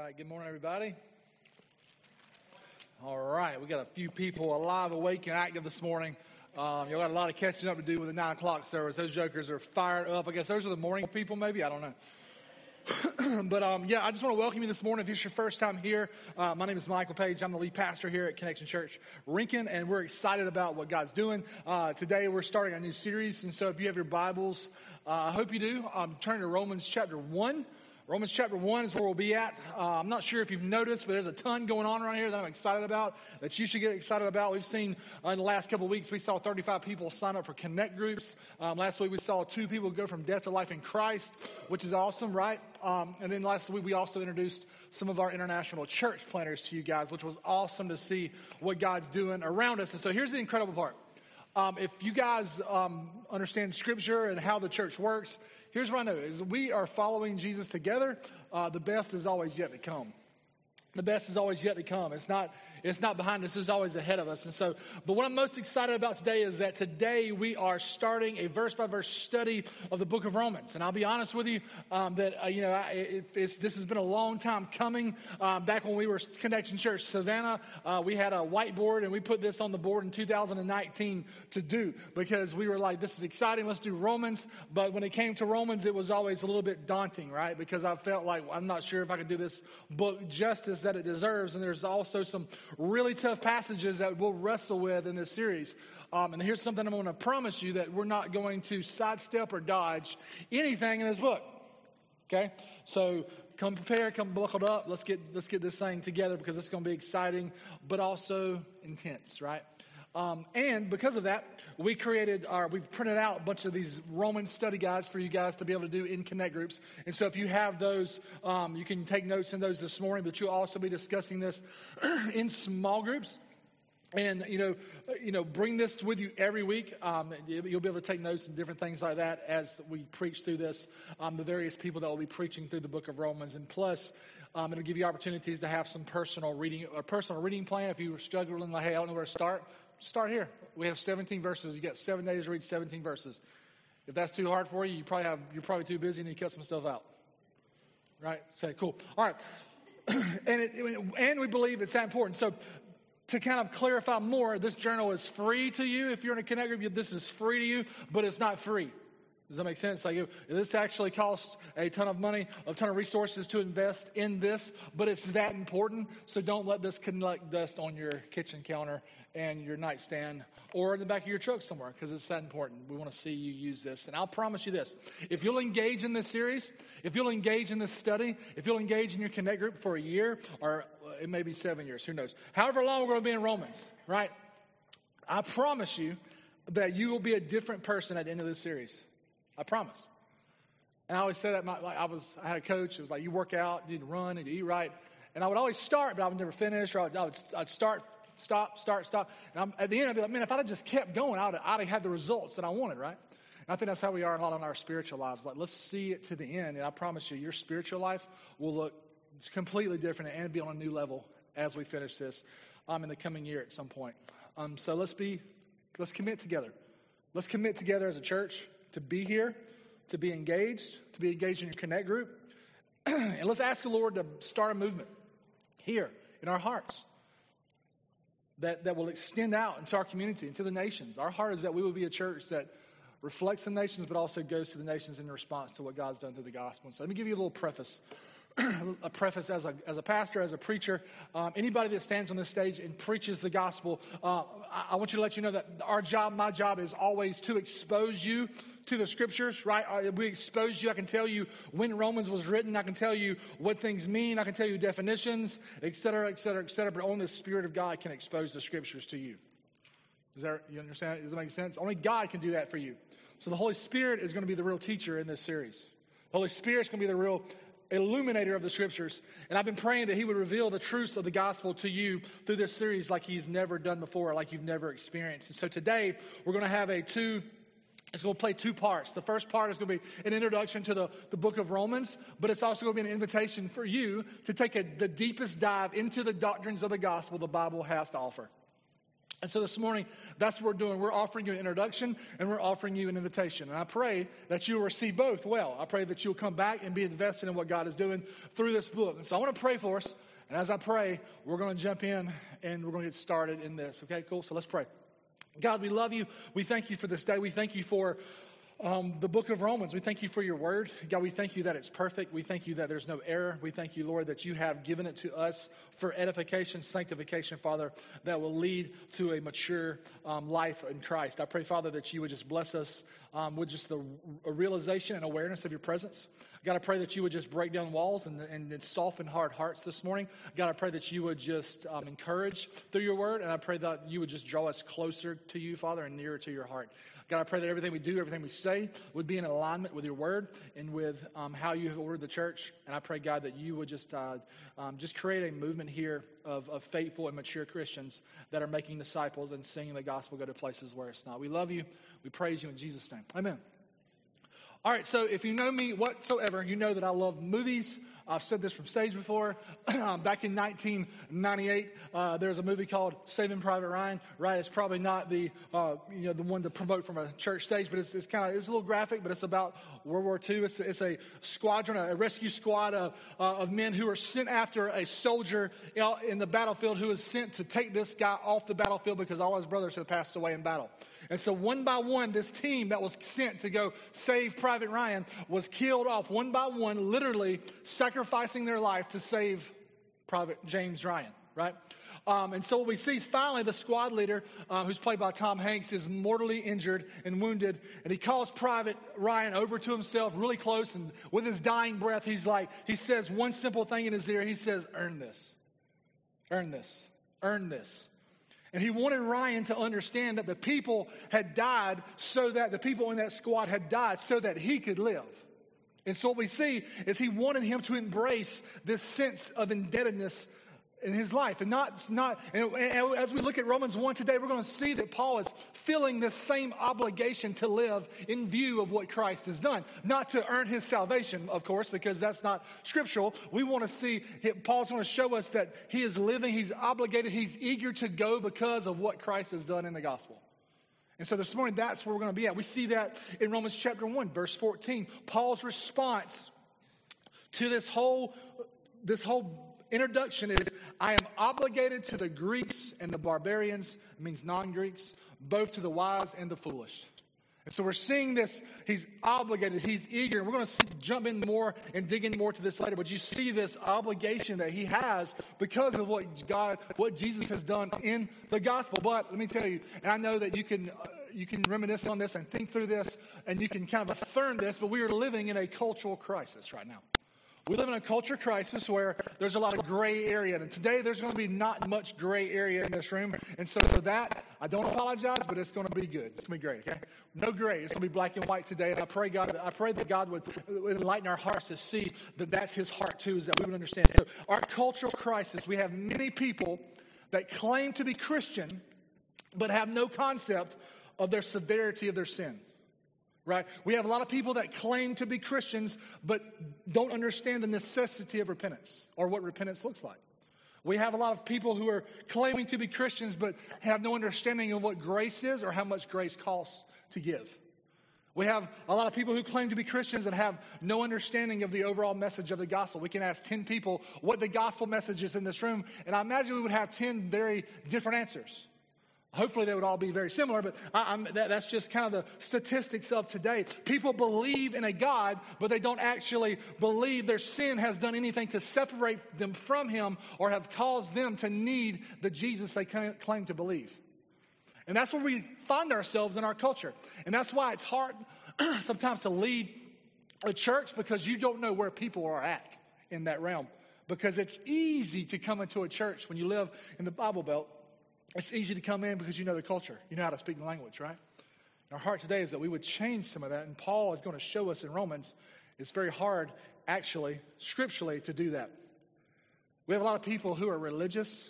right, good morning, everybody. All right, we got a few people alive, awake, and active this morning. Y'all got a lot of catching up to do with the 9 o'clock service. Those jokers are fired up. I guess those are the morning people, maybe? I don't know. But I just want to welcome you this morning. If it's your first time here, my name is Michael Page. I'm the lead pastor here at Connection Church Rincon, and we're excited about what God's doing. Today, we're starting a new series, and so if you have your Bibles, I hope you do. Turn to Romans chapter 1. Romans chapter 1 is where we'll be at. I'm not sure if you've noticed, but there's a ton going on around here that I'm excited about, that you should get excited about. We've seen in the last couple of weeks, we saw 35 people sign up for Connect groups. Last week, we saw 2 people go from death to life in Christ, which is awesome, right? And then last week, we also introduced some of our international church planners to you guys, which was awesome to see what God's doing around us. And so here's the incredible part. If you guys understand Scripture and how the church works, here's what I know, is we are following Jesus together. The best is always yet to come. The best is always yet to come. It's not behind us. It's always ahead of us. And so, but what I'm most excited about today is that today we are starting a verse-by-verse study of the book of Romans. And I'll be honest with you this has been a long time coming. Back when we were Connection Church Savannah, we had a whiteboard, and we put this on the board in 2019 to do because we were like, this is exciting. Let's do Romans. But when it came to Romans, it was always a little bit daunting, right? Because I felt like I'm not sure if I could do this book justice that it deserves. And there's also some really tough passages that we'll wrestle with in this series. And here's something I'm going to promise you, that we're not going to sidestep or dodge anything in this book. Okay? So come prepared, come buckled up. Let's get this thing together because it's going to be exciting, but also intense, right? And because of that, we've printed out a bunch of these Roman study guides for you guys to be able to do in Connect groups. And so if you have those, you can take notes in those this morning, but you'll also be discussing this in small groups. And, bring this with you every week. You'll be able to take notes and different things like that as we preach through this, the various people that will be preaching through the book of Romans. And plus, it'll give you opportunities to have some personal reading plan. If you were struggling, like, hey, I don't know where to start here. We have 17 verses. You got 7 days to read 17 verses. If that's too hard for you, you're probably too busy and you cut some stuff out. Right? Say, cool. All right. And we believe it's that important. So to kind of clarify more, this journal is free to you. If you're in a Connect group, this is free to you, but it's not free. Does that make sense? Like, this actually costs a ton of money, a ton of resources to invest in this, but it's that important. So don't let this collect dust on your kitchen counter and your nightstand or in the back of your truck somewhere, because it's that important. We want to see you use this. And I'll promise you this. If you'll engage in this series, if you'll engage in this study, if you'll engage in your Connect group for a year, or it may be 7 years, who knows? However long we're going to be in Romans, right? I promise you that you will be a different person at the end of this series. I promise. And I always say that, I had a coach. It was like, you work out, you need to run, you need to eat right. And I would always start, but I would never finish. Or I'd start, stop. And at the end, I'd be like, man, if I'd have just kept going, I'd have had the results that I wanted, right? And I think that's how we are in a lot of our spiritual lives. Like, let's see it to the end. And I promise you, your spiritual life will look completely different and be on a new level as we finish this in the coming year at some point. So let's commit together. Let's commit together as a church to be here, to be engaged in your Connect group. And let's ask the Lord to start a movement here in our hearts that will extend out into our community, into the nations. Our heart is that we will be a church that reflects the nations, but also goes to the nations in response to what God's done through the gospel. So let me give you a little preface. A preface as a pastor, as a preacher, anybody that stands on this stage and preaches the gospel, I want you to let you know that my job is always to expose you to the scriptures, right? We expose you. I can tell you when Romans was written. I can tell you what things mean. I can tell you definitions, et cetera, but only the Spirit of God can expose the scriptures to you. You understand? Does that make sense? Only God can do that for you. So the Holy Spirit is going to be the real teacher in this series. The Holy Spirit is going to be the real illuminator of the scriptures. And I've been praying that he would reveal the truths of the gospel to you through this series like he's never done before, like you've never experienced. And so today we're going to have it's going to play 2 parts. The first part is going to be an introduction to the book of Romans, but it's also going to be an invitation for you to take the deepest dive into the doctrines of the gospel the Bible has to offer. And so this morning, that's what we're doing. We're offering you an introduction and we're offering you an invitation. And I pray that you will receive both well. I pray that you'll come back and be invested in what God is doing through this book. And so I want to pray for us. And as I pray, we're going to jump in and we're going to get started in this. Okay, cool? So let's pray. God, we love you. We thank you for this day. We thank you for the book of Romans. We thank you for your word. God, we thank you that it's perfect. We thank you that there's no error. We thank you, Lord, that you have given it to us for edification, sanctification, Father, that will lead to a mature life in Christ. I pray, Father, that you would just bless us with just a realization and awareness of your presence. God, I pray that you would just break down walls and soften hard hearts this morning. God, I pray that you would just encourage through your word, and I pray that you would just draw us closer to you, Father, and nearer to your heart. God, I pray that everything we do, everything we say would be in alignment with your word and with how you have ordered the church. And I pray, God, that you would just create a movement here of faithful and mature Christians that are making disciples and singing the gospel go to places where it's not. We love you. We praise you in Jesus' name. Amen. All right, so if you know me whatsoever, you know that I love movies. I've said this from stage before. Back in 1998, there was a movie called Saving Private Ryan. Right, it's probably not the one to promote from a church stage, but it's a little graphic. But it's about World War II. It's a squadron, a rescue squad of men who are sent after a soldier in the battlefield who is sent to take this guy off the battlefield because all his brothers had passed away in battle. And so one by one, this team that was sent to go save Private Ryan was killed off one by one, literally sacrificing their life to save Private James Ryan, right? And so what we see is finally the squad leader, who's played by Tom Hanks, is mortally injured and wounded. And he calls Private Ryan over to himself really close. And with his dying breath, he says one simple thing in his ear. He says, "Earn this, earn this, earn this." And he wanted Ryan to understand that the people had died so that the people in that squad had died so that he could live. And so what we see is he wanted him to embrace this sense of indebtedness in his life. And as we look at Romans 1 today, we're going to see that Paul is feeling this same obligation to live in view of what Christ has done. Not to earn his salvation, of course, because that's not scriptural. We want to see, Paul's going to show us that he is living, he's obligated, he's eager to go because of what Christ has done in the gospel. And so this morning, that's where we're going to be at. We see that in Romans chapter 1, verse 14. Paul's response to this whole introduction is, I am obligated to the Greeks and the barbarians, it means non-Greeks, both to the wise and the foolish. And so we're seeing this, he's obligated, he's eager, and we're going to jump in more and dig in more to this later, but you see this obligation that he has because of what Jesus has done in the gospel. But let me tell you, and I know that you can reminisce on this and think through this, and you can kind of affirm this, but we are living in a cultural crisis right now. We live in a culture crisis where there's a lot of gray area. And today there's going to be not much gray area in this room. And so for that, I don't apologize, but it's going to be good. It's going to be great, okay? No gray. It's going to be black and white today. And I pray that God would enlighten our hearts to see that that's his heart too, is that we would understand. So our cultural crisis, we have many people that claim to be Christian, but have no concept of their severity of their sin. Right? We have a lot of people that claim to be Christians, but don't understand the necessity of repentance or what repentance looks like. We have a lot of people who are claiming to be Christians, but have no understanding of what grace is or how much grace costs to give. We have a lot of people who claim to be Christians and have no understanding of the overall message of the gospel. We can ask 10 people what the gospel message is in this room, and I imagine we would have 10 very different answers. Hopefully they would all be very similar, but that's just kind of the statistics of today. People believe in a God, but they don't actually believe their sin has done anything to separate them from him or have caused them to need the Jesus they claim to believe. And that's where we find ourselves in our culture. And that's why it's hard sometimes to lead a church, because you don't know where people are at in that realm. Because it's easy to come into a church when you live in the Bible Belt. It's easy to come in because you know the culture. You know how to speak the language, right? Our heart today is that we would change some of that. And Paul is going to show us in Romans, it's very hard, actually, scripturally, to do that. We have a lot of people who are religious,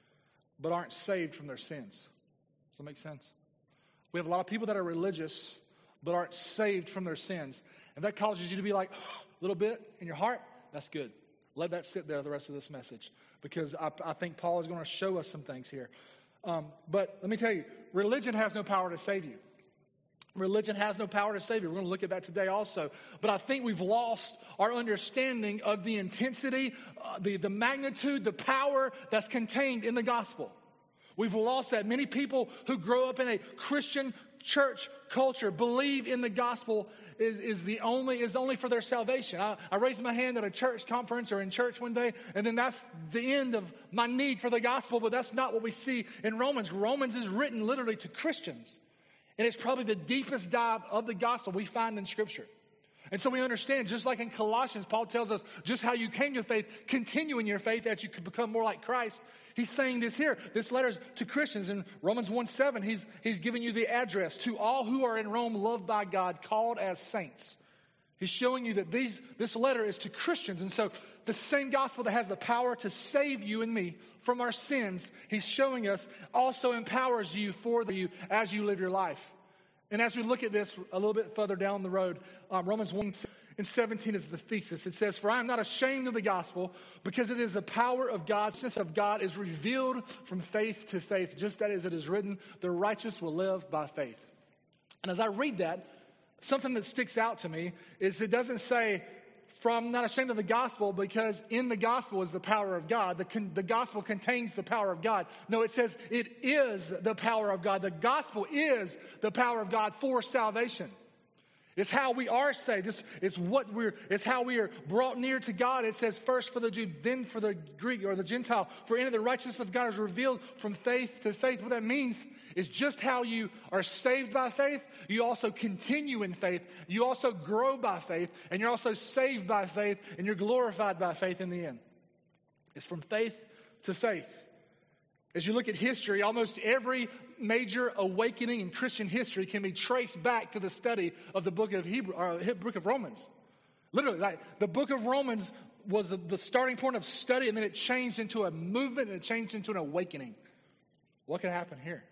but aren't saved from their sins. Does that make sense? We have a lot of people that are religious, but aren't saved from their sins. And that causes you to be like, a little bit in your heart, that's good. Let that sit there the rest of this message. Because I think Paul is going to show us some things here. But let me tell you, religion has no power to save you. Religion has no power to save you. We're going to look at that today also. But I think we've lost our understanding of the intensity, the magnitude, the power that's contained in the gospel. We've lost that. Many people who grow up in a Christian church culture believe in the gospel is only for their salvation. I raised my hand at a church conference or in church one day, and then that's the end of my need for the gospel, but that's not what we see in Romans. Romans is written literally to Christians. And it's probably the deepest dive of the gospel we find in Scripture. And so we understand, just like in Colossians, Paul tells us just how you came to faith, continue in your faith that you could become more like Christ. He's saying this here. This letter is to Christians. In Romans 1:7, he's giving you the address. To all who are in Rome, loved by God, called as saints. He's showing you that this letter is to Christians. And so the same gospel that has the power to save you and me from our sins, he's showing us, also empowers you as you live your life. And as we look at this a little bit further down the road, Romans 1:17 is the thesis. It says, "For I am not ashamed of the gospel, because it is the power of God. The righteousness of God is revealed from faith to faith, just as it is written, the righteous will live by faith." And as I read that, something that sticks out to me is it doesn't say, "For I'm not ashamed of the gospel," because in the gospel is the power of God. The gospel contains the power of God. No, it says it is the power of God. The gospel is the power of God for salvation. It's how we are saved. It's how we are brought near to God. It says first for the Jew, then for the Greek or the Gentile. For in it the righteousness of God is revealed from faith to faith. What that means is just how you are saved by faith, you also continue in faith, you also grow by faith, and you're also saved by faith, and you're glorified by faith in the end. It's from faith to faith. As you look at history, almost every major awakening in Christian history can be traced back to the study of the book of book of Romans. Literally, the book of Romans was the starting point of study, and then it changed into a movement, and it changed into an awakening. What could happen here?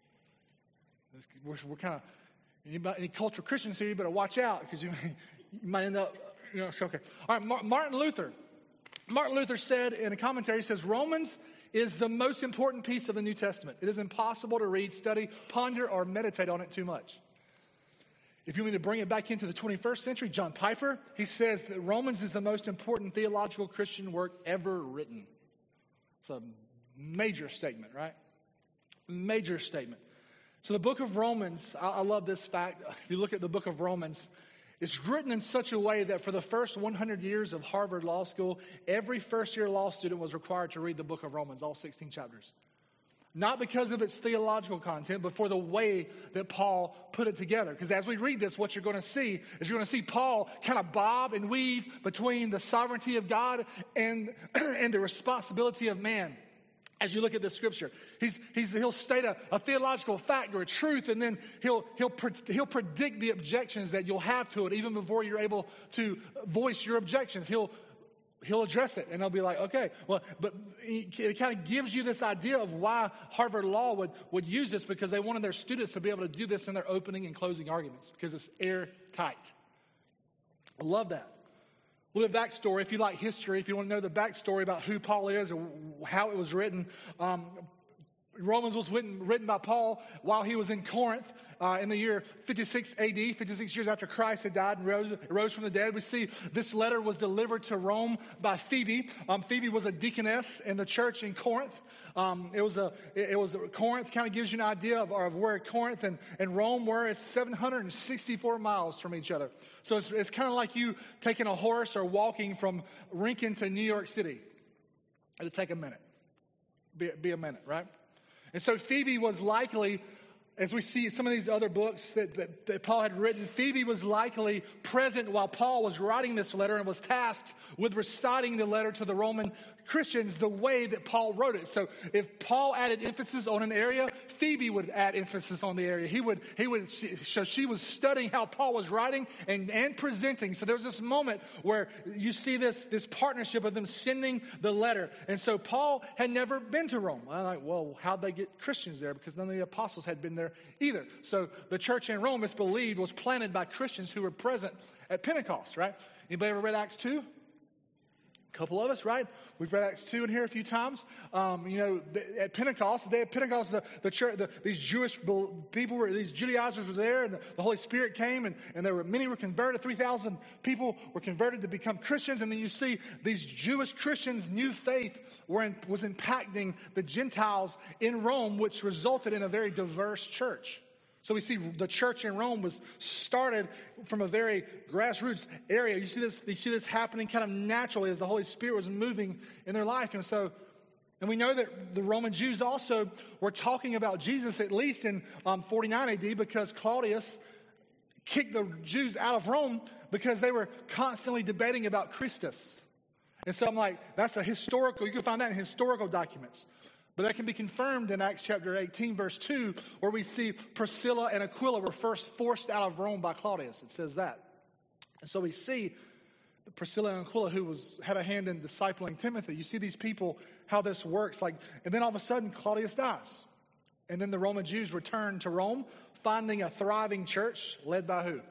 We're kind of, any cultural Christians here, you better watch out, because you might end up, so okay. All right, Martin Luther said in a commentary, he says, "Romans is the most important piece of the New Testament. It is impossible to read, study, ponder, or meditate on it too much." If you want me to bring it back into the 21st century, John Piper, he says that Romans is the most important theological Christian work ever written. It's a major statement, right? Major statement. So the book of Romans, I love this fact. If you look at the book of Romans, it's written in such a way that for the first 100 years of Harvard Law School, every first-year law student was required to read the book of Romans, all 16 chapters. Not because of its theological content, but for the way that Paul put it together. Because as we read this, what you're going to see is you're going to see Paul kind of bob and weave between the sovereignty of God and the responsibility of man. As you look at this scripture, he'll state a theological fact or a truth, and then he'll predict the objections that you'll have to it even before you're able to voice your objections. He'll address it, and they'll be like, okay, well, but it kind of gives you this idea of why Harvard Law would use this, because they wanted their students to be able to do this in their opening and closing arguments, because it's airtight. I love that. A little bit of backstory, if you like history, if you want to know the backstory about who Paul is or how it was written. Romans was written by Paul while he was in Corinth in the year 56 AD, 56 years after Christ had died and rose from the dead. We see this letter was delivered to Rome by Phoebe. Phoebe was a deaconess in the church in Corinth. Corinth kind of gives you an idea of where Corinth and Rome were. It's 764 miles from each other. So it's kind of like you taking a horse or walking from Lincoln to New York City. It'll take a minute. Be a minute, right? And so Phoebe was likely, as we see some of these other books that Paul had written, Phoebe was likely present while Paul was writing this letter and was tasked with reciting the letter to the Roman Christians the way that Paul wrote it. So if Paul added emphasis on an area, Phoebe would add emphasis on the area. So she was studying how Paul was writing and presenting. So there was this moment where you see this partnership of them sending the letter. And so Paul had never been to Rome. I'm like, well, how'd they get Christians there? Because none of the apostles had been there either. So the church in Rome, it's believed, was planted by Christians who were present at Pentecost, right? Anybody ever read Acts 2? A couple of us, right? We've read Acts 2 in here a few times. At Pentecost, the day of Pentecost, the church, these Jewish people, these Judaizers were there, and the Holy Spirit came, and many were converted. 3,000 people were converted to become Christians, and then you see these Jewish Christians' new faith was impacting the Gentiles in Rome, which resulted in a very diverse church. So we see the church in Rome was started from a very grassroots area. You see this happening kind of naturally as the Holy Spirit was moving in their life. And we know that the Roman Jews also were talking about Jesus at least in 49 AD because Claudius kicked the Jews out of Rome because they were constantly debating about Christus. And so I'm like, that's a historical, you can find that in historical documents. But that can be confirmed in Acts chapter 18, verse 2, where we see Priscilla and Aquila were first forced out of Rome by Claudius. It says that. And so we see Priscilla and Aquila, who had a hand in discipling Timothy. You see these people, how this works. And then all of a sudden, Claudius dies. And then the Roman Jews return to Rome, finding a thriving church led by who?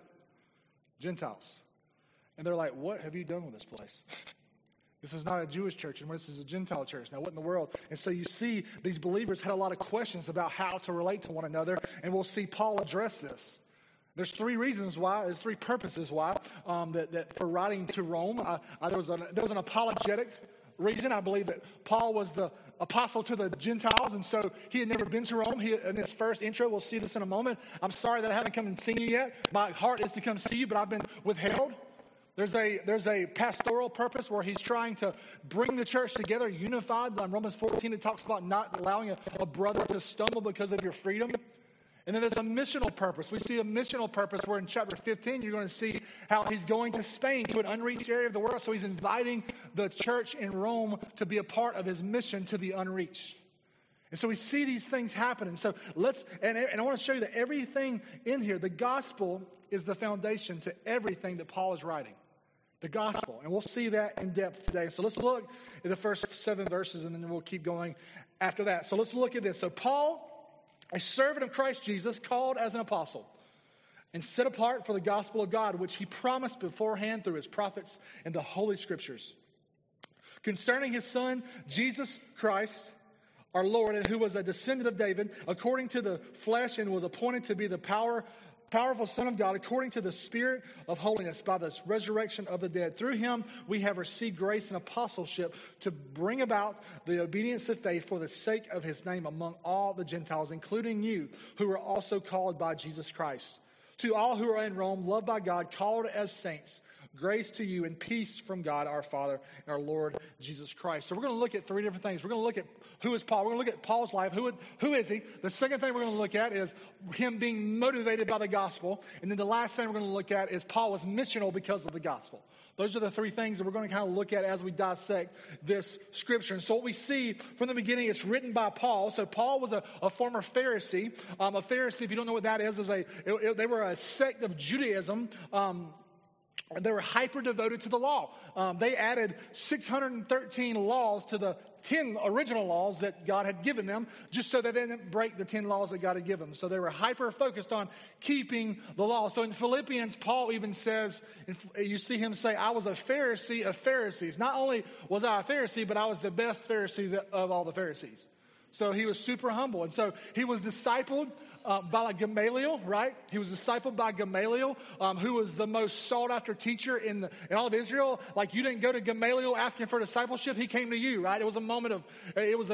Gentiles. And they're like, what have you done with this place? This is not a Jewish church, and this is a Gentile church. Now, what in the world? And so you see these believers had a lot of questions about how to relate to one another, and we'll see Paul address this. There's three reasons why, there's three purposes why, that for writing to Rome. There was an apologetic reason. I believe that Paul was the apostle to the Gentiles, and so he had never been to Rome. In his first intro, we'll see this in a moment. I'm sorry that I haven't come and seen you yet. My heart is to come see you, but I've been withheld. There's a pastoral purpose where he's trying to bring the church together, unified. On Romans 14, it talks about not allowing a brother to stumble because of your freedom. And then there's a missional purpose. We see a missional purpose where in chapter 15, you're going to see how he's going to Spain, to an unreached area of the world. So he's inviting the church in Rome to be a part of his mission to the unreached. And so we see these things happen. And so and I want to show you that everything in here, the gospel is the foundation to everything that Paul is writing. The gospel. And we'll see that in depth today. So let's look at the first 7 verses, and then we'll keep going after that. So let's look at this. So Paul, a servant of Christ Jesus, called as an apostle and set apart for the gospel of God, which he promised beforehand through his prophets in the Holy Scriptures, concerning his Son, Jesus Christ, our Lord, and who was a descendant of David, according to the flesh, and was appointed to be the powerful Son of God, according to the Spirit of holiness, by the resurrection of the dead. Through him we have received grace and apostleship to bring about the obedience of faith for the sake of his name among all the Gentiles, including you, who are also called by Jesus Christ. To all who are in Rome, loved by God, called as saints, grace to you and peace from God our Father and our Lord Jesus Christ. So we're going to look at 3 different things. We're going to look at who is Paul. We're going to look at Paul's life. Who is he? The second thing we're going to look at is him being motivated by the gospel. And then the last thing we're going to look at is Paul was missional because of the gospel. Those are the 3 things that we're going to kind of look at as we dissect this scripture. And so what we see from the beginning, it's written by Paul. So Paul was a former Pharisee. A Pharisee, if you don't know what that is they were a sect of Judaism. They were hyper devoted to the law. They added 613 laws to the 10 original laws that God had given them, just so that they didn't break the 10 laws that God had given them. So they were hyper focused on keeping the law. So in Philippians, Paul even says, you see him say, I was a Pharisee of Pharisees. Not only was I a Pharisee, but I was the best Pharisee of all the Pharisees. So he was super humble. And so he was discipled by Gamaliel, right? He was discipled by Gamaliel, who was the most sought after teacher in all of Israel. Like, you didn't go to Gamaliel asking for discipleship; he came to you, right? It was a moment of it was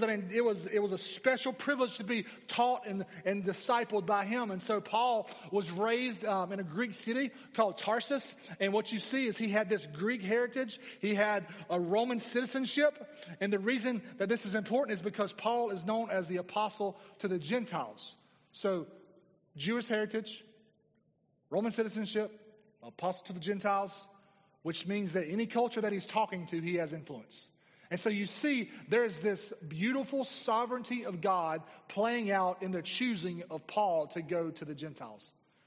a special privilege to be taught and discipled by him. And so Paul was raised in a Greek city called Tarsus, and what you see is he had this Greek heritage. He had a Roman citizenship, and the reason that this is important is because Paul is known as the apostle to the Gentiles. So, Jewish heritage, Roman citizenship, apostle to the Gentiles, which means that any culture that he's talking to, he has influence. And so you see, there's this beautiful sovereignty of God playing out in the choosing of Paul to go to the Gentiles.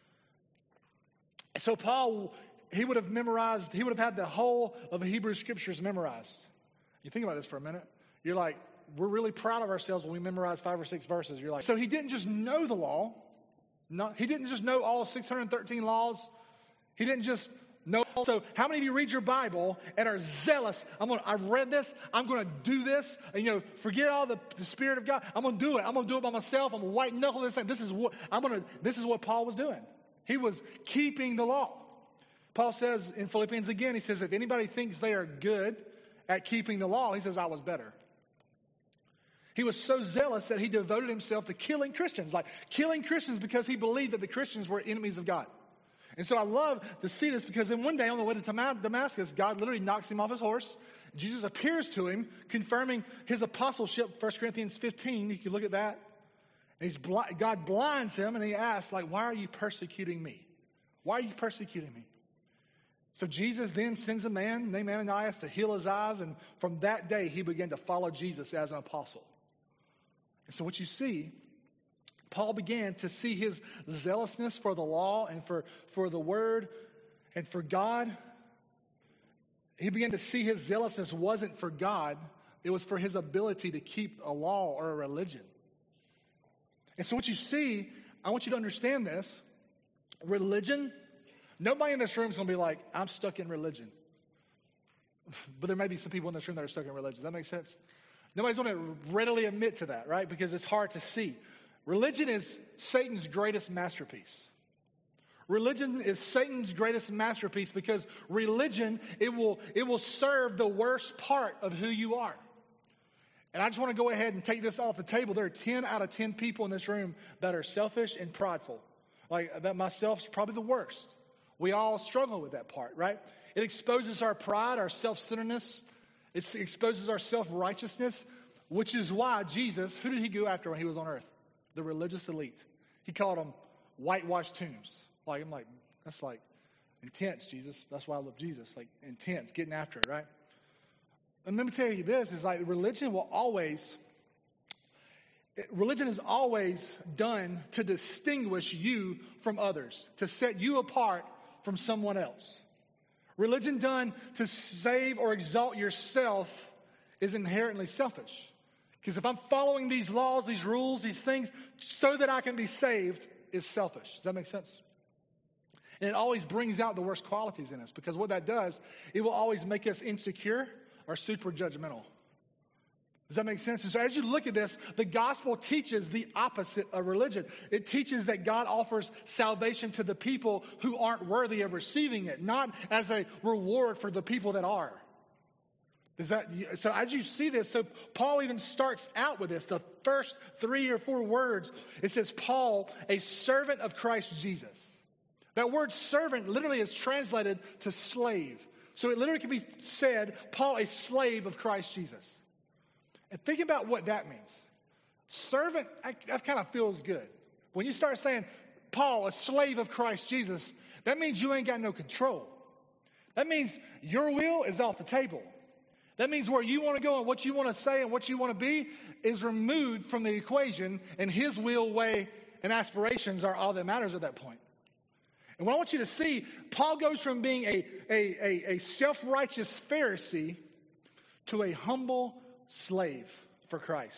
So Paul, he would have had the whole of the Hebrew Scriptures memorized. You think about this for a minute. You're like, we're really proud of ourselves when we memorize 5 or 6 verses. You're like, so he didn't just know the law. No, he didn't just know all 613 laws. He didn't just No. So how many of you read your Bible and are zealous? I've read this. I'm going to do this. And, forget all the Spirit of God. I'm going to do it. I'm going to do it by myself. I'm going to white knuckle this thing. This is what Paul was doing. He was keeping the law. Paul says in Philippians again, he says, if anybody thinks they are good at keeping the law, he says, I was better. He was so zealous that he devoted himself to killing Christians. Like killing Christians because he believed that the Christians were enemies of God. And so I love to see this because then one day on the way to Damascus, God literally knocks him off his horse. Jesus appears to him, confirming his apostleship, 1 Corinthians 15. You can look at that. And God blinds him and he asks, why are you persecuting me? Why are you persecuting me? So Jesus then sends a man named Ananias to heal his eyes. And from that day, he began to follow Jesus as an apostle. And so what you see, Paul began to see his zealousness for the law and for the word and for God. He began to see his zealousness wasn't for God. It was for his ability to keep a law or a religion. And so what you see, I want you to understand this. Religion, nobody in this room is going to be like, I'm stuck in religion. But there may be some people in this room that are stuck in religion. Does that make sense? Nobody's going to readily admit to that, right? Because it's hard to see. Religion is Satan's greatest masterpiece. Religion is Satan's greatest masterpiece because religion, it will serve the worst part of who you are. And I just want to go ahead and take this off the table. There are 10 out of 10 people in this room that are selfish and prideful. Like that myself's probably the worst. We all struggle with that part, right? It exposes our pride, our self-centeredness. It exposes our self-righteousness, which is why Jesus, who did he go after when he was on earth? The religious elite. He called them whitewashed tombs. That's intense, Jesus. That's why I love Jesus. Intense, getting after it, right? And let me tell you this, is religion is always done to distinguish you from others, to set you apart from someone else. Religion done to save or exalt yourself is inherently selfish. Because if I'm following these laws, these rules, these things, so that I can be saved, is selfish. Does that make sense? And it always brings out the worst qualities in us. Because what that does, it will always make us insecure or super judgmental. Does that make sense? And so as you look at this, the gospel teaches the opposite of religion. It teaches that God offers salvation to the people who aren't worthy of receiving it, not as a reward for the people that are. So as you see this, so Paul even starts out with this. The first 3 or 4 words, it says, Paul, a servant of Christ Jesus. That word servant literally is translated to slave. So it literally can be said, Paul, a slave of Christ Jesus. And think about what that means. Servant, that kind of feels good. When you start saying, Paul, a slave of Christ Jesus, that means you ain't got no control. That means your will is off the table. That means where you want to go and what you want to say and what you want to be is removed from the equation, and his will, way, and aspirations are all that matters at that point. And what I want you to see, Paul goes from being a self-righteous Pharisee to a humble slave for Christ.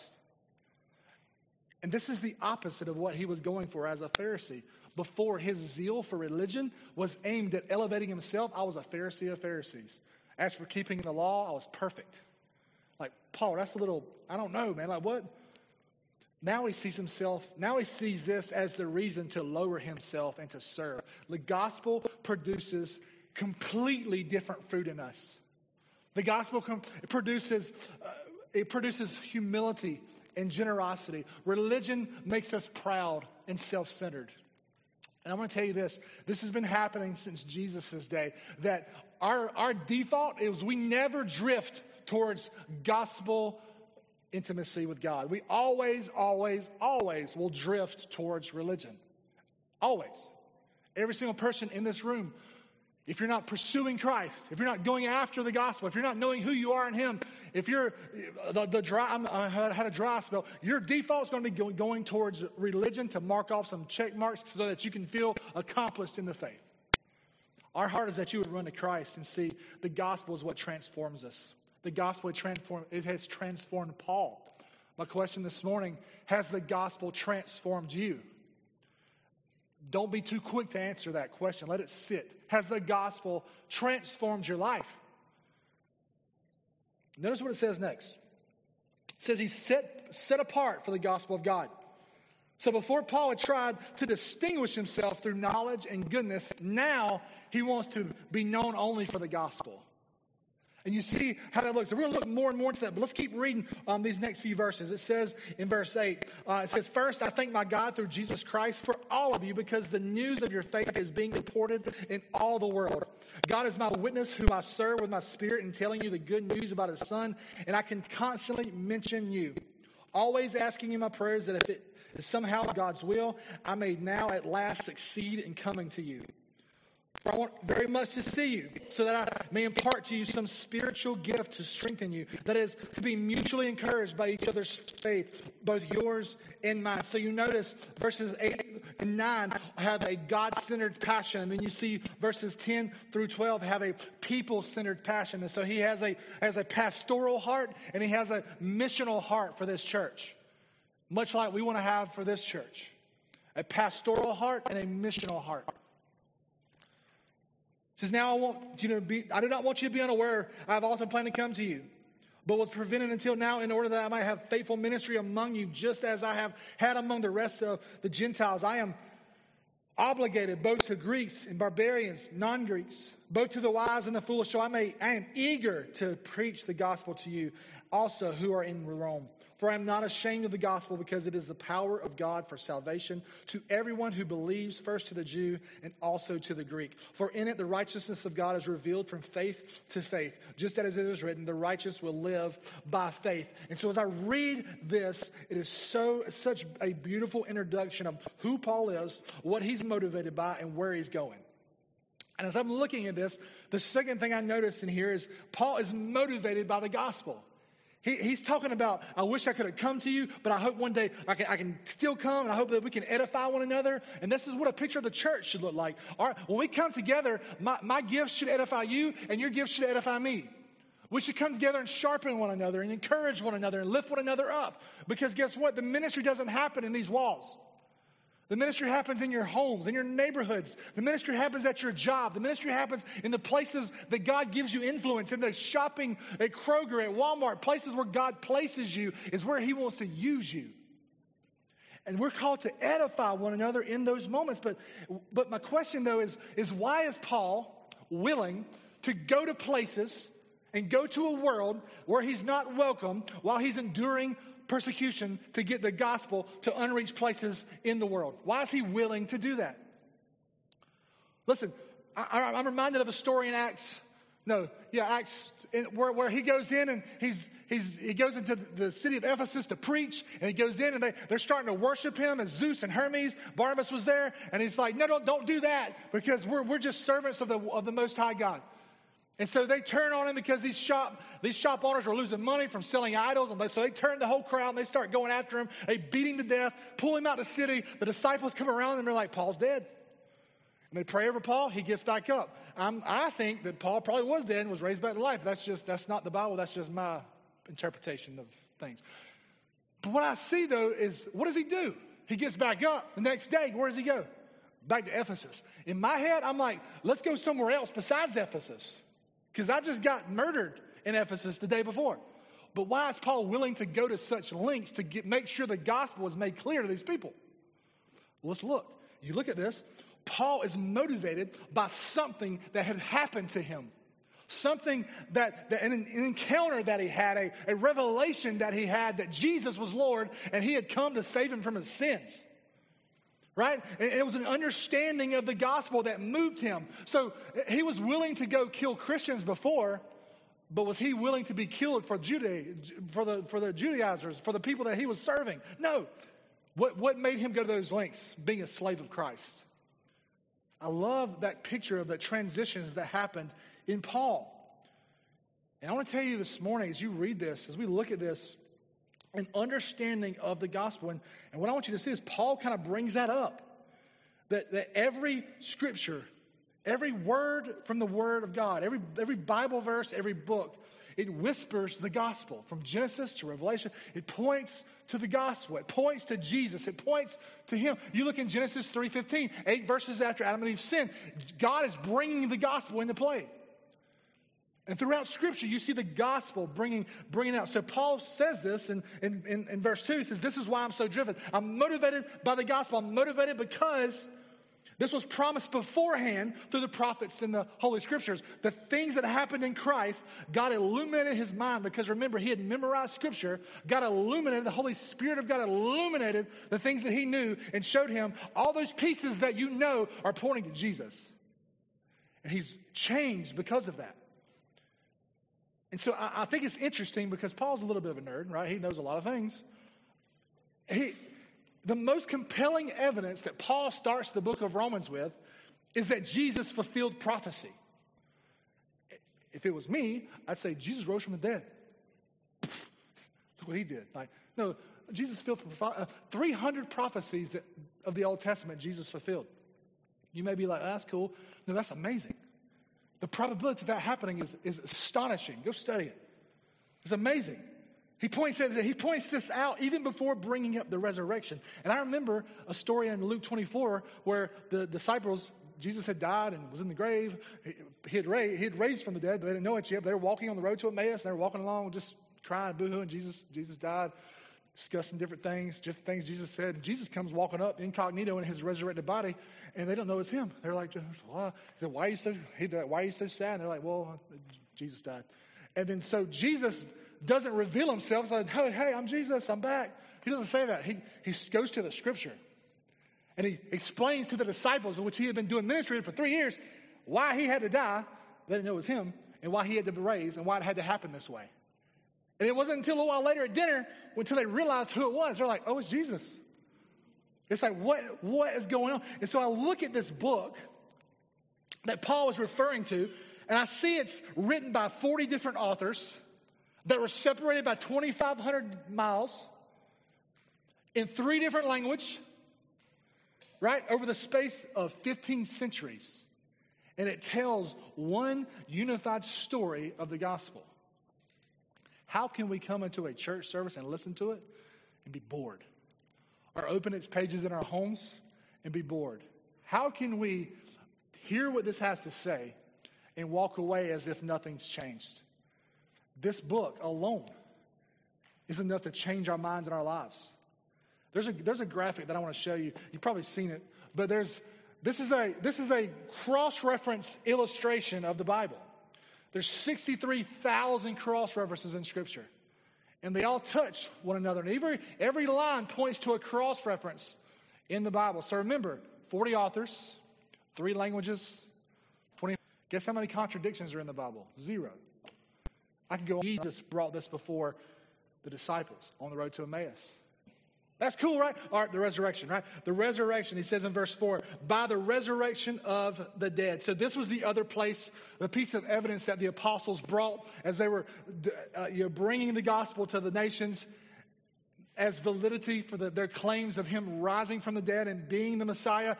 And this is the opposite of what he was going for as a Pharisee. Before, his zeal for religion was aimed at elevating himself. I was a Pharisee of Pharisees. As for keeping the law, I was perfect. Paul, that's a little, I don't know, man. What? Now he sees this as the reason to lower himself and to serve. The gospel produces completely different fruit in us. The gospel produces humility and generosity. Religion makes us proud and self-centered. And I'm going to tell you this has been happening since Jesus' day, that our default is we never drift towards gospel intimacy with God. We always, always, always will drift towards religion. Always. Every single person in this room, if you're not pursuing Christ, if you're not going after the gospel, if you're not knowing who you are in him, if you're I had a dry spell, your default is going to be going towards religion to mark off some check marks so that you can feel accomplished in the faith. Our heart is that you would run to Christ and see the gospel is what transforms us. The gospel has transformed Paul. My question this morning, has the gospel transformed you? Don't be too quick to answer that question. Let it sit. Has the gospel transformed your life? Notice what it says next. It says he's set apart for the gospel of God. So before Paul had tried to distinguish himself through knowledge and goodness, now he wants to be known only for the gospel. And you see how that looks. So we're going to look more and more into that. But let's keep reading these next few verses. It says in verse 8, it says, "First, I thank my God through Jesus Christ for all of you, because the news of your faith is being reported in all the world. God is my witness, whom I serve with my spirit in telling you the good news about his Son. And I can constantly mention you, always asking in my prayers that if it is somehow God's will, I may now at last succeed in coming to you. For I want very much to see you, so that I may impart to you some spiritual gift to strengthen you. That is, to be mutually encouraged by each other's faith, both yours and mine." So you notice verses 8 and 9 have a God-centered passion. And then you see verses 10 through 12 have a people-centered passion. And so he has a pastoral heart, and he has a missional heart for this church. Much like we want to have for this church. A pastoral heart and a missional heart. It says, "Now I do not want you to be unaware. I have often planned to come to you, but was prevented until now in order that I might have faithful ministry among you, just as I have had among the rest of the Gentiles. I am obligated both to Greeks and barbarians, non-Greeks, both to the wise and the foolish. So I am eager to preach the gospel to you also who are in Rome. For I am not ashamed of the gospel, because it is the power of God for salvation to everyone who believes, first to the Jew and also to the Greek. For in it the righteousness of God is revealed from faith to faith, just as it is written, the righteous will live by faith." And so as I read this, it is such a beautiful introduction of who Paul is, what he's motivated by, and where he's going. And as I'm looking at this, the second thing I notice in here is Paul is motivated by the gospel. He's talking about, I wish I could have come to you, but I hope one day I can still come, and I hope that we can edify one another. And this is what a picture of the church should look like. All right, when we come together, my gifts should edify you, and your gifts should edify me. We should come together and sharpen one another and encourage one another and lift one another up. Because guess what? The ministry doesn't happen in these walls. The ministry happens in your homes, in your neighborhoods. The ministry happens at your job. The ministry happens in the places that God gives you influence, in the shopping at Kroger, at Walmart. Places where God places you is where he wants to use you. And we're called to edify one another in those moments. But my question, though, is why is Paul willing to go to places and go to a world where he's not welcome while he's enduring persecution to get the gospel to unreached places in the world? Why is he willing to do that? Listen, I'm reminded of a story in Acts, where he goes in and he goes into the city of Ephesus to preach, and he goes in and they're starting to worship him as Zeus and Hermes. Barnabas was there, and he's like, no, don't do that, because we're just servants of the Most High God. And so they turn on him because these shop owners were losing money from selling idols. And so they turn the whole crowd and they start going after him. They beat him to death, pull him out of the city. The disciples come around and they're like, Paul's dead. And they pray over Paul. He gets back up. I think that Paul probably was dead and was raised back to life. That's not the Bible. That's just my interpretation of things. But what I see, though, is what does he do? He gets back up. The next day, where does he go? Back to Ephesus. In my head, I'm like, let's go somewhere else besides Ephesus. Because I just got murdered in Ephesus the day before. But why is Paul willing to go to such lengths to make sure the gospel is made clear to these people? Well, let's look. You look at this. Paul is motivated by something that had happened to him. Something an encounter that he had, a revelation that he had that Jesus was Lord and he had come to save him from his sins. Right? And it was an understanding of the gospel that moved him. So he was willing to go kill Christians before, but was he willing to be killed for the Judaizers, for the people that he was serving? No. What made him go to those lengths? Being a slave of Christ. I love that picture of the transitions that happened in Paul. And I want to tell you this morning, as you read this, as we look at this, an understanding of the gospel. And what I want you to see is Paul kind of brings that up. That every scripture, Every word from the Word of God, every Bible verse, every book, it whispers the gospel. From Genesis to Revelation, it points to the gospel. It points to Jesus. It points to Him. You look in Genesis 3:15, 8 verses after Adam and Eve sinned, God is bringing the gospel into play. And throughout Scripture, you see the gospel bringing out. So Paul says this in verse 2. He says, this is why I'm so driven. I'm motivated by the gospel. I'm motivated because this was promised beforehand through the prophets in the Holy Scriptures. The things that happened in Christ, God illuminated his mind because remember, he had memorized Scripture. God illuminated, the Holy Spirit of God illuminated the things that he knew and showed him all those pieces that you know are pointing to Jesus. And he's changed because of that. And so I think it's interesting because Paul's a little bit of a nerd, right? He knows a lot of things. The most compelling evidence that Paul starts the book of Romans with is that Jesus fulfilled prophecy. If it was me, I'd say Jesus rose from the dead. Look what he did. No, Jesus fulfilled 300 prophecies of the Old Testament Jesus fulfilled. You may be like, that's cool. No, that's amazing. The probability of that happening is astonishing. Go study it. It's amazing. He points this out even before bringing up the resurrection. And I remember a story in Luke 24 where the disciples, Jesus had died and was in the grave. He had raised from the dead, but they didn't know it yet. They were walking on the road to Emmaus. And they were walking along just crying, boo-hooing. Jesus died, discussing different things Jesus said. And Jesus comes walking up incognito in his resurrected body, and they don't know it's him. They're like, well, he said, why are you so sad? And they're like, well, Jesus died. And then so Jesus doesn't reveal himself. He's like, hey, I'm Jesus, I'm back. He doesn't say that. He goes to the Scripture. And he explains to the disciples, in which he had been doing ministry for 3 years, why he had to die, they didn't know it was him, and why he had to be raised, and why it had to happen this way. And it wasn't until a little while later at dinner until they realized who it was. They're like, oh, it's Jesus. It's like, what is going on? And so I look at this book that Paul was referring to, and I see it's written by 40 different authors that were separated by 2,500 miles in 3 different languages, right, over the space of 15 centuries. And it tells one unified story of the gospel. How can we come into a church service and listen to it and be bored? Or open its pages in our homes and be bored? How can we hear what this has to say and walk away as if nothing's changed? This book alone is enough to change our minds and our lives. There's a graphic that I want to show you. You've probably seen it, but this is a cross-reference illustration of the Bible. There's 63,000 cross-references in Scripture, and they all touch one another. And every line points to a cross-reference in the Bible. So remember, 40 authors, 3 languages, 20. Guess how many contradictions are in the Bible? 0. I could go on. Jesus brought this before the disciples on the road to Emmaus. That's cool, right? All right, the resurrection, right? The resurrection, he says in verse 4, by the resurrection of the dead. So this was the other place, the piece of evidence that the apostles brought as they were bringing the gospel to the nations as validity for their claims of him rising from the dead and being the Messiah.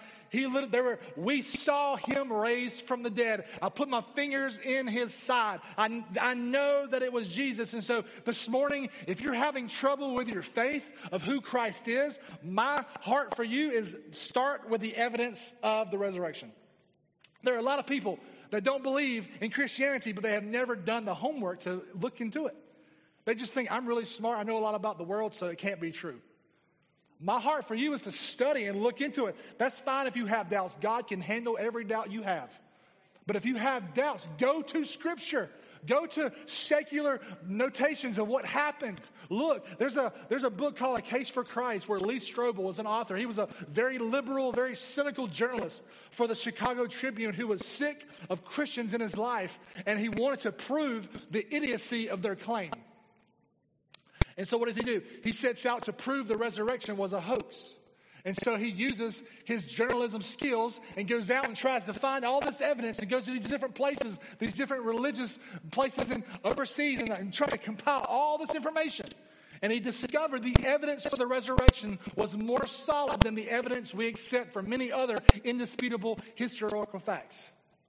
We saw him raised from the dead. I put my fingers in his side. I know that it was Jesus. And so this morning, if you're having trouble with your faith of who Christ is, my heart for you is start with the evidence of the resurrection. There are a lot of people that don't believe in Christianity, but they have never done the homework to look into it. They just think, I'm really smart, I know a lot about the world, so it can't be true. My heart for you is to study and look into it. That's fine if you have doubts. God can handle every doubt you have. But if you have doubts, go to Scripture. Go to secular notations of what happened. Look, there's a book called A Case for Christ where Lee Strobel was an author. He was a very liberal, very cynical journalist for the Chicago Tribune who was sick of Christians in his life, and he wanted to prove the idiocy of their claim. And so what does he do? He sets out to prove the resurrection was a hoax. And so he uses his journalism skills and goes out and tries to find all this evidence and goes to these different places, these different religious places and overseas and try to compile all this information. And he discovered the evidence for the resurrection was more solid than the evidence we accept for many other indisputable historical facts.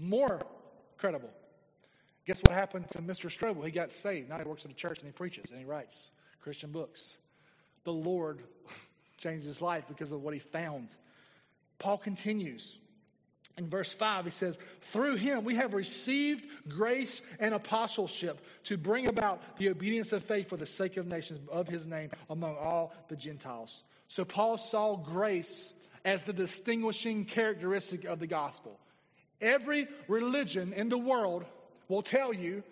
more credible. Guess what happened to Mr. Strobel? He got saved. Now he works at a church and he preaches and he writes Christian books. The Lord changed his life because of what he found. Paul continues. In verse 5, he says, through him we have received grace and apostleship to bring about the obedience of faith for the sake of nations of his name among all the Gentiles. So Paul saw grace as the distinguishing characteristic of the gospel. Every religion in the world will tell you,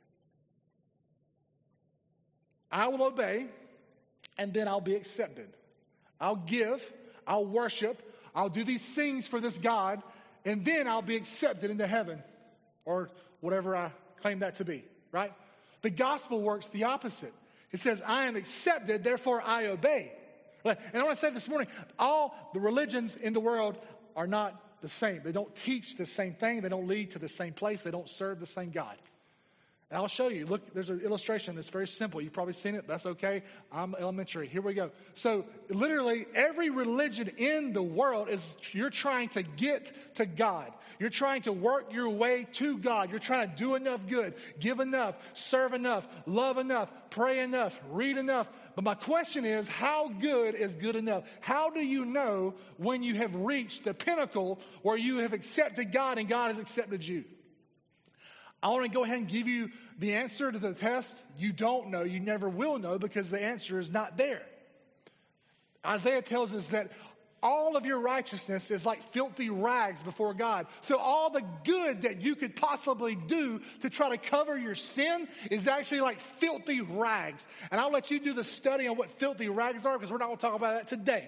I will obey, and then I'll be accepted. I'll give, I'll worship, I'll do these things for this God, and then I'll be accepted into heaven, or whatever I claim that to be, right? The gospel works the opposite. It says, I am accepted, therefore I obey. And I want to say this morning, all the religions in the world are not the same. They don't teach the same thing. They don't lead to the same place. They don't serve the same God. And I'll show you. Look, there's an illustration that's very simple. You've probably seen it. That's okay. I'm elementary. Here we go. So literally every religion in the world is you're trying to get to God. You're trying to work your way to God. You're trying to do enough good, give enough, serve enough, love enough, pray enough, read enough. But my question is, how good is good enough? How do you know when you have reached the pinnacle where you have accepted God and God has accepted you? I want to go ahead and give you the answer to the test. You don't know. You never will know because the answer is not there. Isaiah tells us that all of your righteousness is like filthy rags before God. So all the good that you could possibly do to try to cover your sin is actually like filthy rags. And I'll let you do the study on what filthy rags are because we're not going to talk about that today.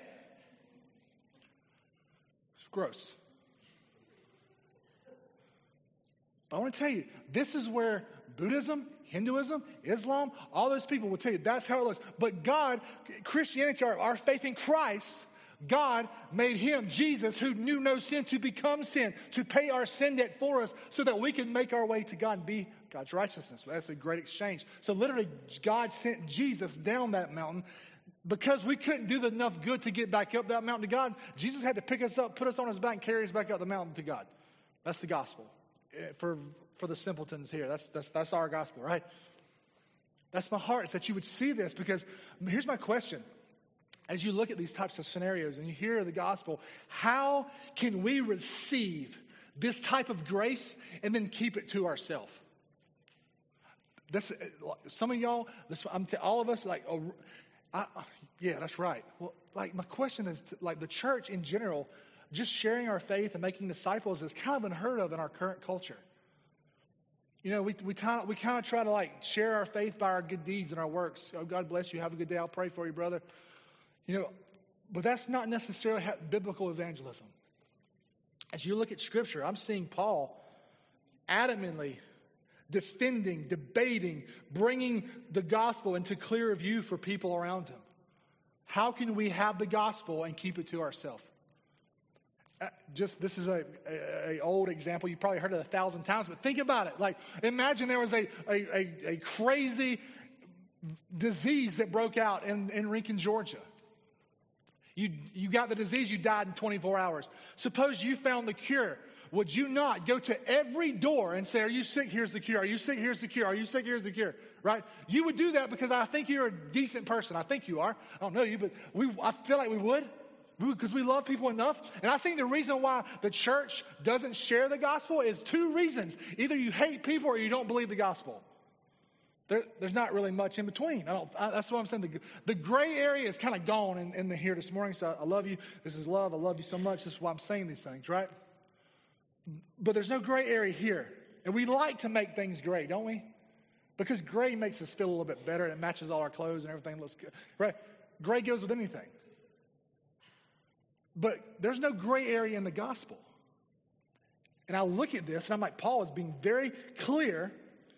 It's gross. But I want to tell you, this is where Buddhism, Hinduism, Islam, all those people will tell you that's how it looks. But God, Christianity, our faith in Christ, God made him, Jesus, who knew no sin, to become sin, to pay our sin debt for us so that we can make our way to God and be God's righteousness. That's a great exchange. So literally, God sent Jesus down that mountain. Because we couldn't do enough good to get back up that mountain to God, Jesus had to pick us up, put us on his back, and carry us back up the mountain to God. That's the gospel. For the simpletons here. That's our gospel, right? That's my heart, is that you would see this, because here's my question. As you look at these types of scenarios and you hear the gospel, how can we receive this type of grace and then keep it to ourselves? Some of y'all, all of us, yeah, that's right. Well, like my question is, like the church in general, just sharing our faith and making disciples is kind of unheard of in our current culture. You know, we kind of try to like share our faith by our good deeds and our works. Oh, God bless you. Have a good day. I'll pray for you, brother. You know, but that's not necessarily biblical evangelism. As you look at Scripture, I'm seeing Paul adamantly defending, debating, bringing the gospel into clear view for people around him. How can we have the gospel and keep it to ourselves? This is a old example. You probably heard it 1,000 times, but think about it. Like, imagine there was a crazy disease that broke out in Lincoln, Georgia. You got the disease, you died in 24 hours. Suppose you found the cure. Would you not go to every door and say, are you sick? Here's the cure. Are you sick? Here's the cure. Are you sick? Here's the cure. Right? You would do that because I think you're a decent person. I think you are. I don't know you, but I feel like we would. Because we love people enough. And I think the reason why the church doesn't share the gospel is two reasons. Either you hate people or you don't believe the gospel. There's not really much in between. That's what I'm saying. The gray area is kind of gone in here this morning. So I love you. This is love. I love you so much. This is why I'm saying these things, right? But there's no gray area here. And we like to make things gray, don't we? Because gray makes us feel a little bit better. And it matches all our clothes and everything looks good. Right? Gray goes with anything. But there's no gray area in the gospel. And I look at this and I'm like, Paul is being very clear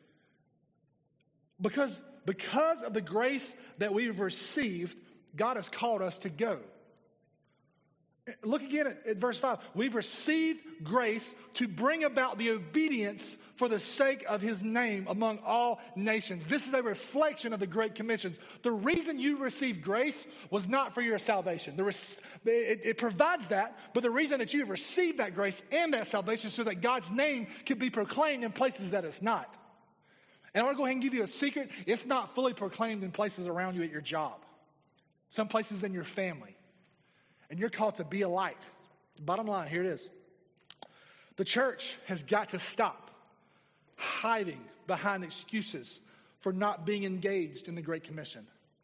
because of the grace that we've received, God has called us to go. Look again at verse 5. We've received grace to bring about the obedience for the sake of his name among all nations. This is a reflection of the Great Commission. The reason you received grace was not for your salvation. It provides that, but the reason that you have received that grace and that salvation is so that God's name can be proclaimed in places that it's not. And I want to go ahead and give you a secret. It's not fully proclaimed in places around you at your job. Some places in your family. And you're called to be a light. Bottom line, here it is. The church has got to stop hiding behind excuses for not being engaged in the Great Commission.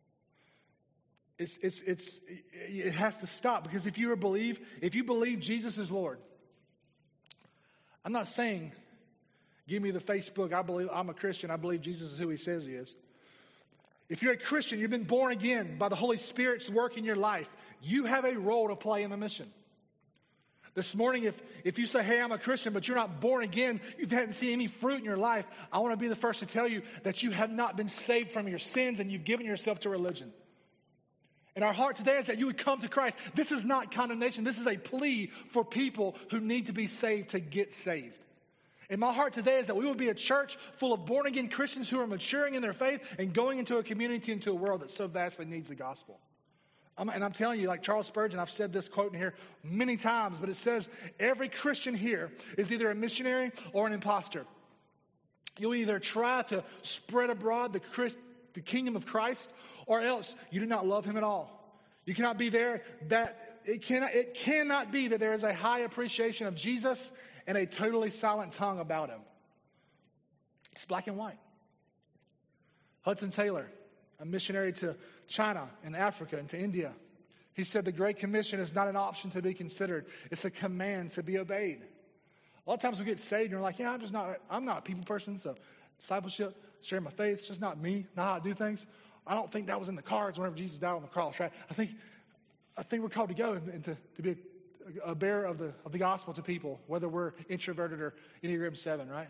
It has to stop, because if you believe Jesus is Lord, I'm not saying, give me the Facebook, I believe I'm a Christian, I believe Jesus is who he says he is. If you're a Christian, you've been born again by the Holy Spirit's work in your life, you have a role to play in the mission. This morning, if you say, hey, I'm a Christian, but you're not born again, you haven't seen any fruit in your life, I want to be the first to tell you that you have not been saved from your sins and you've given yourself to religion. And our heart today is that you would come to Christ. This is not condemnation. This is a plea for people who need to be saved to get saved. And my heart today is that we will be a church full of born-again Christians who are maturing in their faith and going into a community, into a world that so vastly needs the gospel. And I'm telling you, like Charles Spurgeon, I've said this quote in here many times, but it says, every Christian here is either a missionary or an imposter. You'll either try to spread abroad the kingdom of Christ, or else you do not love him at all. You cannot be there. It cannot be that there is a high appreciation of Jesus and a totally silent tongue about him. It's black and white. Hudson Taylor, a missionary to China and Africa and to India, he said the Great Commission is not an option to be considered. It's a command to be obeyed. A lot of times we get saved and we're like, I'm not a people person, so discipleship, sharing my faith, it's just not me, not how I do things. I don't think that was in the cards whenever Jesus died on the cross, right? I think we're called to go and to be a bearer of the gospel to people, whether we're introverted or Enneagram 7, right?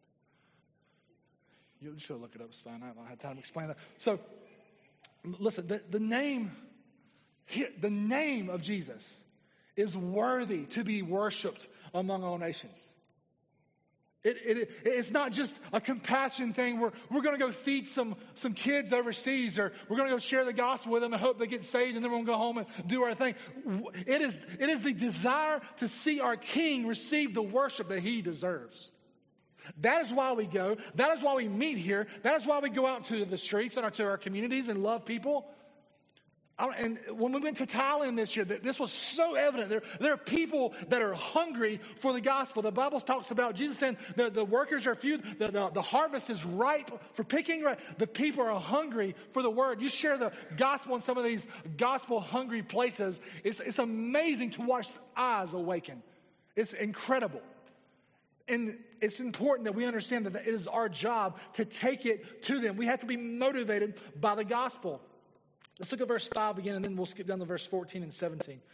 You'll just look it up, it's fine. I don't have time to explain that. So, listen, the name of Jesus is worthy to be worshiped among all nations. It's not just a compassion thing where we're going to go feed some kids overseas, or we're going to go share the gospel with them and hope they get saved, and then we're going to go home and do our thing. It is the desire to see our King receive the worship that he deserves. That is why we go. That is why we meet here. That is why we go out to the streets and to our communities and love people. And when we went to Thailand this year, this was so evident. There are people that are hungry for the gospel. The Bible talks about Jesus saying the workers are few, the harvest is ripe for picking. Right? The people are hungry for the word. You share the gospel in some of these gospel-hungry places. It's amazing to watch eyes awaken. It's incredible. And it's important that we understand that it is our job to take it to them. We have to be motivated by the gospel. Let's look at verse 5 again, and then we'll skip down to verse 14 and 17. It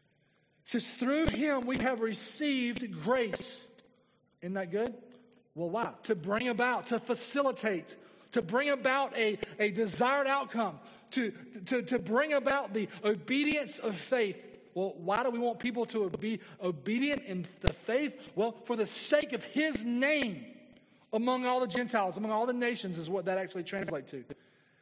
says, through him we have received grace. Isn't that good? Well, why? To bring about, to facilitate, to bring about a desired outcome, to bring about the obedience of faith. Well, why do we want people to be obedient in the faith? Well, for the sake of his name among all the Gentiles, among all the nations is what that actually translates to.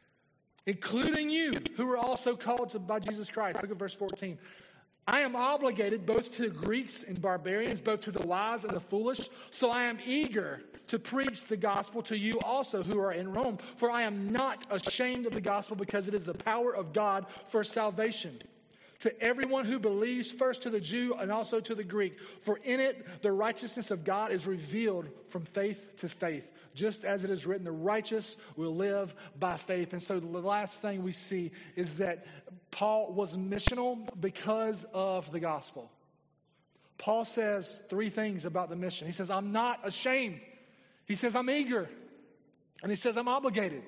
Including you, who are also called by Jesus Christ. Look at verse 14. I am obligated both to Greeks and barbarians, both to the wise and the foolish. So I am eager to preach the gospel to you also who are in Rome. For I am not ashamed of the gospel, because it is the power of God for salvation to everyone who believes, first to the Jew and also to the Greek. For in it the righteousness of God is revealed from faith to faith. Just as it is written, the righteous will live by faith. And so the last thing we see is that Paul was missional because of the gospel. Paul says three things about the mission. He says, I'm not ashamed. He says, I'm eager. And he says, I'm obligated.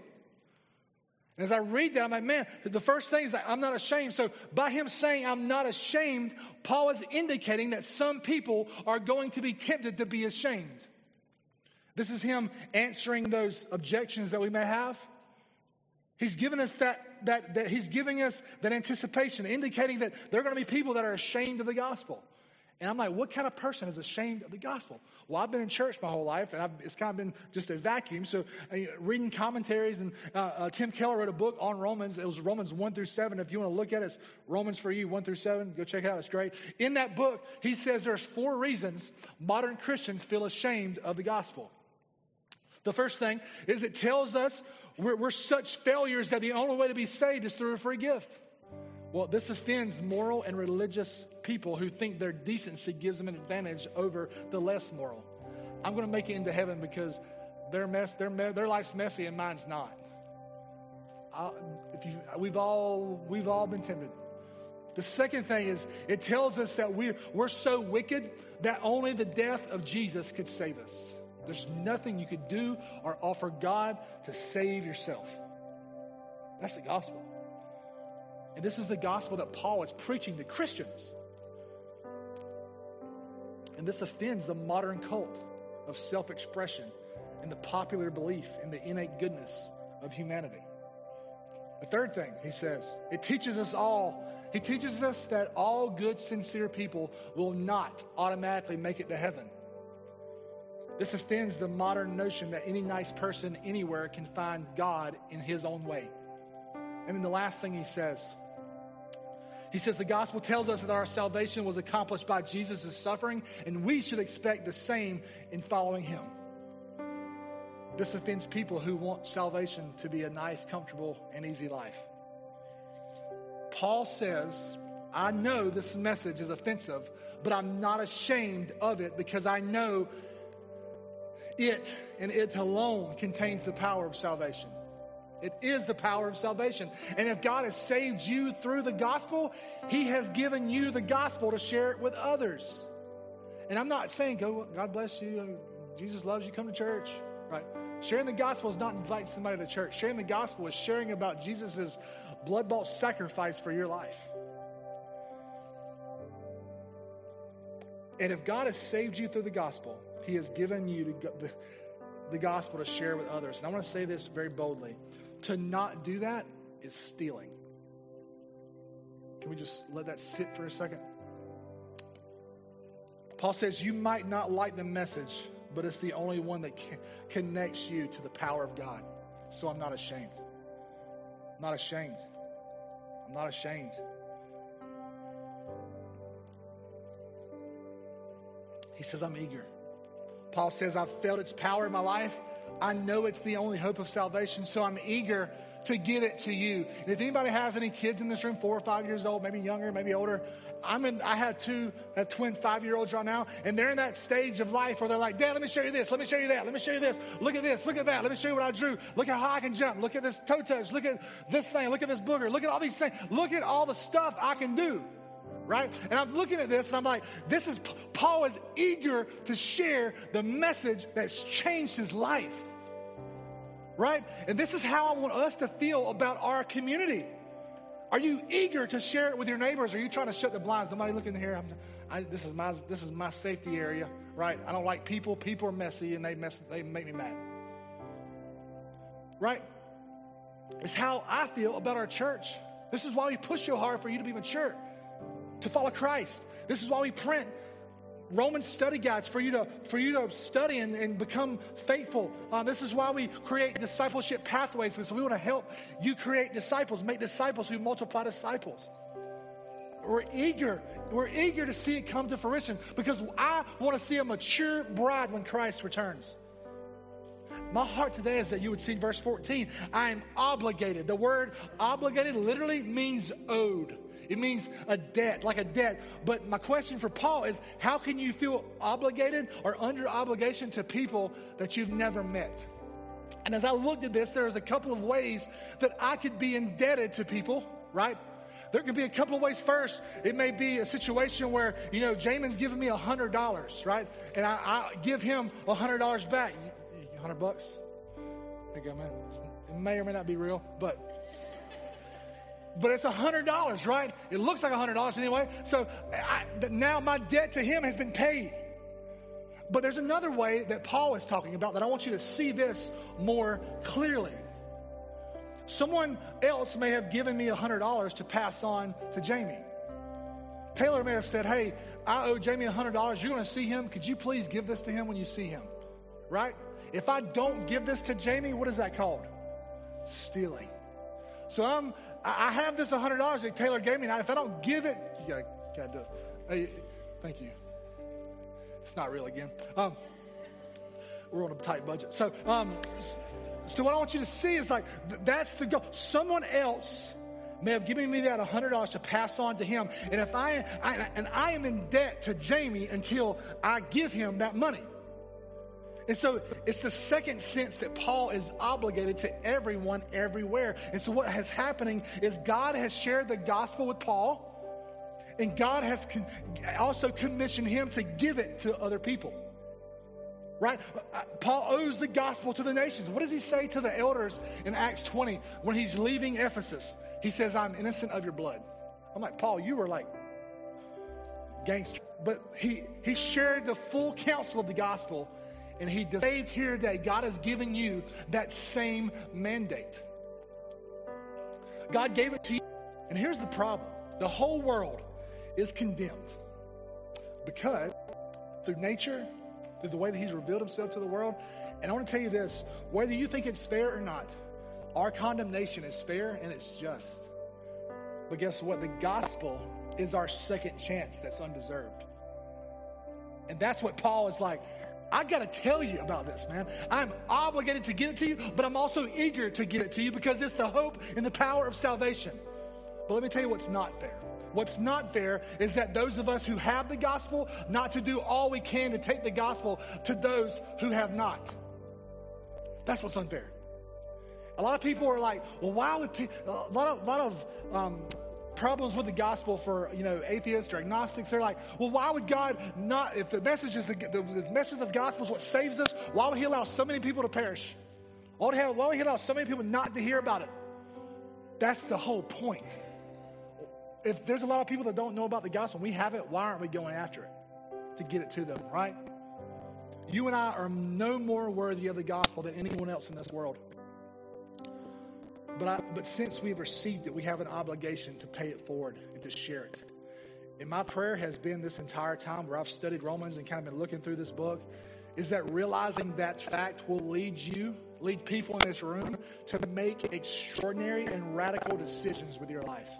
And as I read that, I'm like, man, the first thing is that I'm not ashamed. So by him saying I'm not ashamed, Paul is indicating that some people are going to be tempted to be ashamed. This is him answering those objections that we may have. He's given us that he's giving us that anticipation, indicating that there are going to be people that are ashamed of the gospel. And I'm like, what kind of person is ashamed of the gospel? Well, I've been in church my whole life, and it's kind of been just a vacuum. So reading commentaries, and Tim Keller wrote a book on Romans. It was Romans 1-7. If you want to look at it, it's Romans for You 1-7. Go check it out. It's great. In that book, he says there's 4 reasons modern Christians feel ashamed of the gospel. The first thing is it tells us we're such failures that the only way to be saved is through a free gift. Well, this offends moral and religious people who think their decency gives them an advantage over the less moral. I'm going to make it into heaven because their life's messy and mine's not. We've all been tempted. The second thing is it tells us that we're so wicked that only the death of Jesus could save us. There's nothing you could do or offer God to save yourself. That's the gospel. And this is the gospel that Paul is preaching to Christians. And this offends the modern cult of self-expression and the popular belief in the innate goodness of humanity. The third thing, he says, he teaches us that all good, sincere people will not automatically make it to heaven. This offends the modern notion that any nice person anywhere can find God in his own way. And then the last thing he says the gospel tells us that our salvation was accomplished by Jesus' suffering, and we should expect the same in following him. This offends people who want salvation to be a nice, comfortable, and easy life. Paul says, I know this message is offensive, but I'm not ashamed of it because I know it and it alone contains the power of salvation. It is the power of salvation. And if God has saved you through the gospel, he has given you the gospel to share it with others. And I'm not saying, go, God bless you, Jesus loves you, come to church, right? Sharing the gospel is not inviting somebody to church. Sharing the gospel is sharing about Jesus' blood-bought sacrifice for your life. And if God has saved you through the gospel, he has given you the gospel to share with others. And I want to say this very boldly. To not do that is stealing. Can we just let that sit for a second? Paul says you might not like the message, but it's the only one that connects you to the power of God. So I'm not ashamed. I'm not ashamed. I'm not ashamed. He says, I'm eager. Paul says, I've felt its power in my life. I know it's the only hope of salvation, so I'm eager to get it to you. And if anybody has any kids in this room, 4 or 5 years old, maybe younger, maybe older, I have twin 5-year-olds right now, and they're in that stage of life where they're like, Dad, let me show you this, let me show you that, let me show you this, look at this, look at that, let me show you what I drew, look at how I can jump, look at this toe touch, look at this thing, look at this booger, look at all these things, look at all the stuff I can do. Right? And I'm looking at this and I'm like, Paul is eager to share the message that's changed his life. Right? And this is how I want us to feel about our community. Are you eager to share it with your neighbors? Or are you trying to shut the blinds? Nobody looking here. This is my safety area. Right? I don't like people. People are messy and they make me mad. Right? It's how I feel about our church. This is why we push so hard for you to be mature, to follow Christ. This is why we print Roman study guides for you to study and become faithful. This is why we create discipleship pathways, because we want to help you create disciples, make disciples who multiply disciples. We're eager to see it come to fruition because I want to see a mature bride when Christ returns. My heart today is that you would see verse 14. I am obligated. The word obligated literally means owed. It means a debt, like a debt. But my question for Paul is, how can you feel obligated or under obligation to people that you've never met? And as I looked at this, there's a couple of ways that I could be indebted to people, right? There can be a couple of ways. First, it may be a situation where, Jamin's giving me $100, right? And I give him $100 back. $100? There you go, man. It may or may not be real, but it's $100, right? It looks like $100 anyway. So now my debt to him has been paid. But there's another way that Paul is talking about that I want you to see this more clearly. Someone else may have given me $100 to pass on to Jamie. Taylor may have said, hey, I owe Jamie $100. You're going to see him. Could you please give this to him when you see him? Right? If I don't give this to Jamie, what is that called? Stealing. So I have this $100 that Taylor gave me. Now, if I don't give it, you gotta do it. Hey, thank you. It's not real again. We're on a tight budget. So what I want you to see is like, that's the goal. Someone else may have given me that $100 to pass on to him. And if I am in debt to Jamie until I give him that money. And so it's the second sense that Paul is obligated to everyone everywhere. And so what has happening is God has shared the gospel with Paul, and God has also commissioned him to give it to other people. Right? Paul owes the gospel to the nations. What does he say to the elders in Acts 20 when he's leaving Ephesus? He says, I'm innocent of your blood. I'm like, Paul, you were like gangster. But he shared the full counsel of the gospel, and he saved here today. God has given you that same mandate. God gave it to you. And here's the problem. The whole world is condemned because through nature, through the way that he's revealed himself to the world. And I want to tell you this, whether you think it's fair or not, our condemnation is fair and it's just. But guess what? The gospel is our second chance that's undeserved. And that's what Paul is like, I got to tell you about this, man. I'm obligated to give it to you, but I'm also eager to give it to you because it's the hope and the power of salvation. But let me tell you what's not fair. What's not fair is that those of us who have the gospel, not to do all we can to take the gospel to those who have not. That's what's unfair. A lot of people are like, well, why would people, a lot of problems with the gospel for, atheists or agnostics. They're like, well, why would God not, if the message is the message of the gospel is what saves us, why would he allow so many people to perish? Why would he allow so many people not to hear about it? That's the whole point. If there's a lot of people that don't know about the gospel, we have it, why aren't we going after it to get it to them, right? You and I are no more worthy of the gospel than anyone else in this world. But since we've received it, we have an obligation to pay it forward and to share it. And my prayer has been this entire time where I've studied Romans and kind of been looking through this book, is that realizing that fact will lead people in this room to make extraordinary and radical decisions with your life.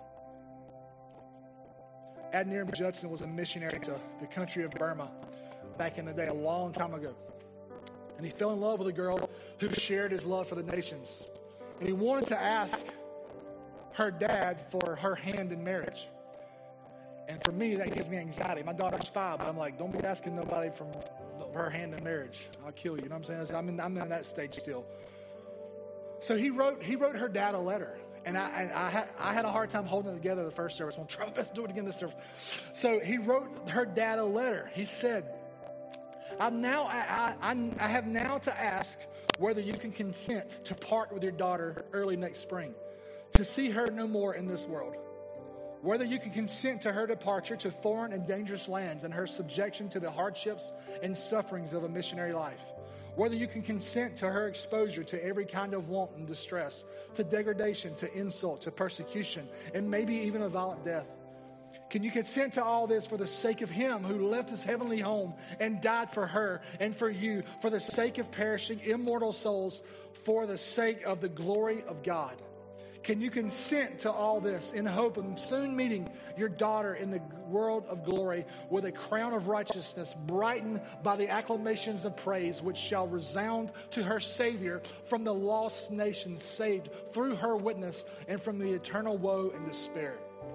Adoniram Judson was a missionary to the country of Burma back in the day, a long time ago. And he fell in love with a girl who shared his love for the nations. And he wanted to ask her dad for her hand in marriage. And for me, that gives me anxiety. My daughter's 5, but I'm like, don't be asking nobody from her hand in marriage. I'll kill you. You know what I'm saying? I'm in that stage still. So he wrote her dad a letter. And I had a hard time holding it together the first service. I'm going to try my best to do it again this service. So he wrote her dad a letter. He said, I have now to ask whether you can consent to part with your daughter early next spring, to see her no more in this world. Whether you can consent to her departure to foreign and dangerous lands and her subjection to the hardships and sufferings of a missionary life. Whether you can consent to her exposure to every kind of want and distress, to degradation, to insult, to persecution, and maybe even a violent death. Can you consent to all this for the sake of him who left his heavenly home and died for her and for you, for the sake of perishing immortal souls, for the sake of the glory of God? Can you consent to all this in hope of soon meeting your daughter in the world of glory with a crown of righteousness brightened by the acclamations of praise which shall resound to her Savior from the lost nations saved through her witness and from the eternal woe and despair?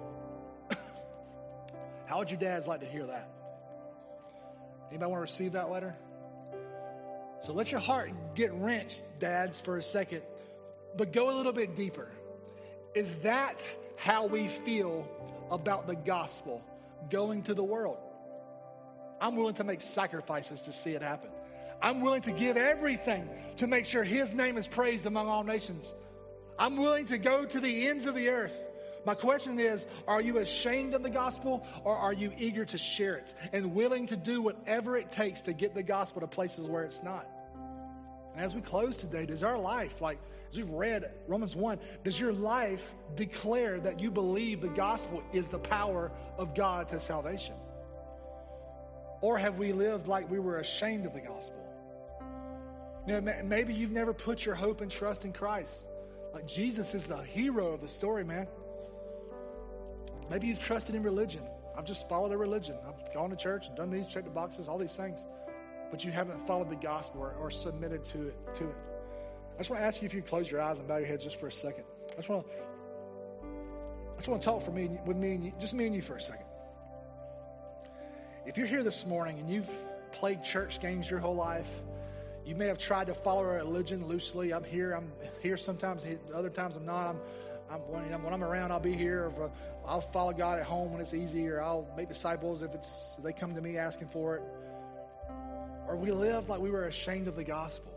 How would your dads like to hear that? Anybody want to receive that letter? So let your heart get wrenched, dads, for a second, but go a little bit deeper. Is that how we feel about the gospel going to the world? I'm willing to make sacrifices to see it happen. I'm willing to give everything to make sure his name is praised among all nations. I'm willing to go to the ends of the earth. My question is, are you ashamed of the gospel, or are you eager to share it and willing to do whatever it takes to get the gospel to places where it's not? And as we close today, is our life like as we've read Romans 1, does your life declare that you believe the gospel is the power of God to salvation? Or have we lived like we were ashamed of the gospel? You know, maybe you've never put your hope and trust in Christ. Like Jesus is the hero of the story, man. Maybe you've trusted in religion. I've just followed a religion. I've gone to church and done these, checked the boxes, all these things. But you haven't followed the gospel or submitted to it. I just want to ask you if you close your eyes and bow your heads just for a second. I just want to talk with me and you, just me and you for a second. If you're here this morning and you've played church games your whole life, you may have tried to follow a religion loosely. I'm here sometimes, other times I'm not. When I'm around, I'll be here. I'll follow God at home when it's easy, or I'll make disciples if they come to me asking for it. Or we live like we were ashamed of the gospel.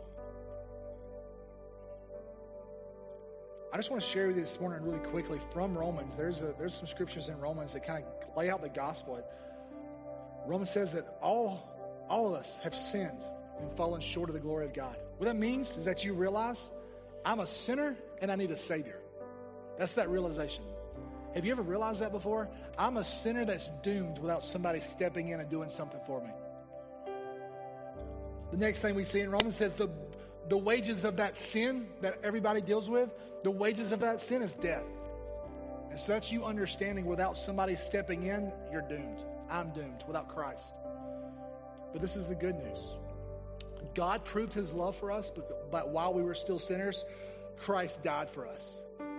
I just want to share with you this morning really quickly from Romans. There's some scriptures in Romans that kind of lay out the gospel. Romans says that all of us have sinned and fallen short of the glory of God. What that means is that you realize I'm a sinner and I need a Savior. That's that realization. Have you ever realized that before? I'm a sinner that's doomed without somebody stepping in and doing something for me. The next thing we see in Romans says the wages of that sin that everybody deals with, the wages of that sin is death. And so that's you understanding without somebody stepping in, you're doomed. I'm doomed without Christ. But this is the good news. God proved his love for us, but while we were still sinners, Christ died for us.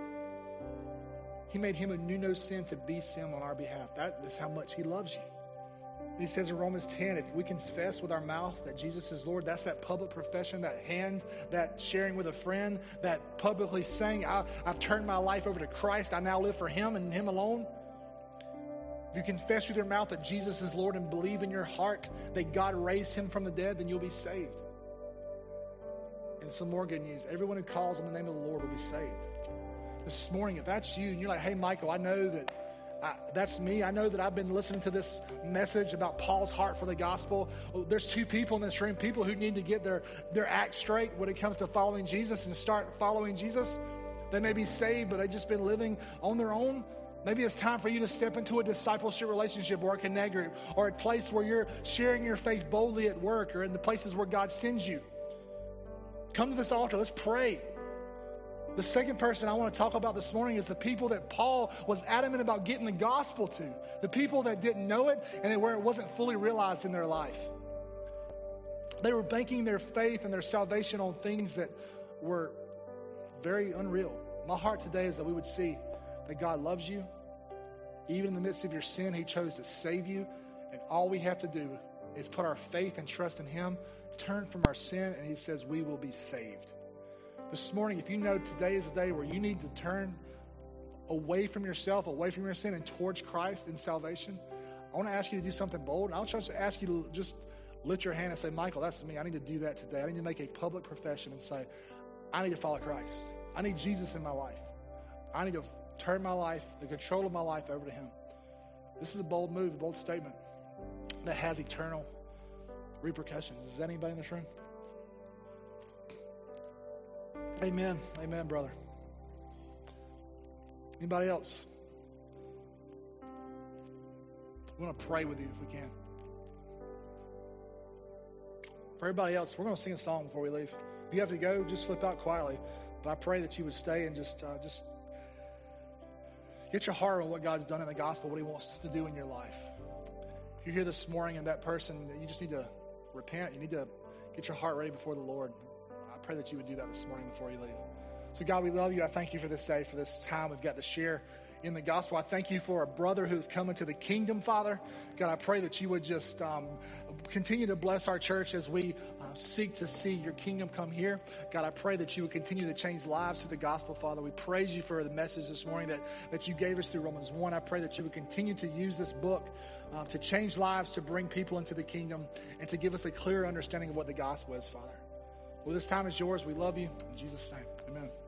He made him who knew no sin to be sin on our behalf. That is how much he loves you. He says in Romans 10, if we confess with our mouth that Jesus is Lord, that's that public profession, that sharing with a friend, that publicly saying, I've turned my life over to Christ. I now live for him and him alone. If you confess with your mouth that Jesus is Lord and believe in your heart that God raised him from the dead, then you'll be saved. And some more good news. Everyone who calls on the name of the Lord will be saved. This morning, if that's you and you're like, hey, Michael, I know that that's me. I know that I've been listening to this message about Paul's heart for the gospel. Well, there's two people in this room, people who need to get their act straight when it comes to following Jesus and start following Jesus. They may be saved, but they've just been living on their own. Maybe it's time for you to step into a discipleship relationship or a connect group or a place where you're sharing your faith boldly at work or in the places where God sends you. Come to this altar. Let's pray. The second person I want to talk about this morning is the people that Paul was adamant about getting the gospel to. The people that didn't know it and where it wasn't fully realized in their life. They were banking their faith and their salvation on things that were very unreal. My heart today is that we would see that God loves you. Even in the midst of your sin, he chose to save you. And all we have to do is put our faith and trust in him, turn from our sin, and he says we will be saved. This morning, if you know today is the day where you need to turn away from yourself, away from your sin, and towards Christ in salvation, I want to ask you to do something bold. I'll just ask you to just lift your hand and say, Michael, that's me. I need to do that today. I need to make a public profession and say, I need to follow Christ. I need Jesus in my life. I need to turn my life, the control of my life over to him. This is a bold move, a bold statement that has eternal repercussions. Is that anybody in this room? Amen. Amen, brother. Anybody else? We want to pray with you if we can. For everybody else, we're going to sing a song before we leave. If you have to go, just slip out quietly. But I pray that you would stay and just get your heart on what God's done in the gospel, what he wants to do in your life. If you're here this morning and that person, you just need to repent. You need to get your heart ready before the Lord. I pray that you would do that this morning before you leave. So God, we love you. I thank you for this day, for this time we've got to share in the gospel. I thank you for a brother who's coming to the kingdom, Father. God, I pray that you would just continue to bless our church as we seek to see your kingdom come here. God, I pray that you would continue to change lives through the gospel, Father. We praise you for the message this morning that you gave us through Romans 1. I pray that you would continue to use this book to change lives, to bring people into the kingdom, and to give us a clear understanding of what the gospel is, Father. Well, this time is yours. We love you. In Jesus' name, amen.